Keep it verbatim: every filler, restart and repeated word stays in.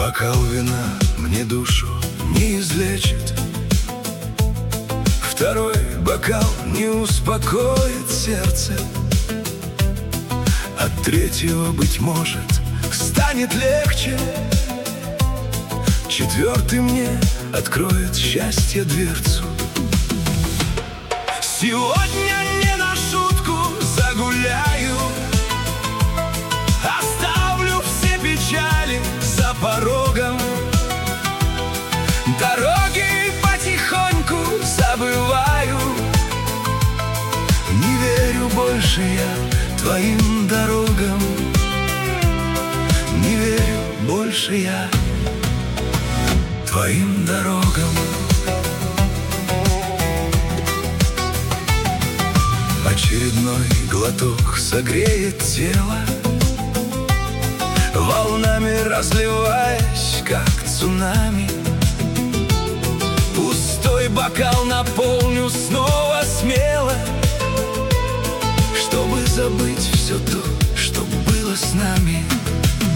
Бокал вина мне душу не излечит, второй бокал не успокоит сердце, от третьего, быть может, станет легче. Четвертый мне откроет счастье дверцу. Сегодня не на шутку загуляю, оставлю все печали за порогом. Дороги потихоньку забываю. Не верю больше я твоим дорогам, не верю больше я твоим дорогам. Очередной глоток согреет тело, волнами разливаясь, как цунами. Пустой бокал наполню снова смело, чтобы забыть все то, что было с нами.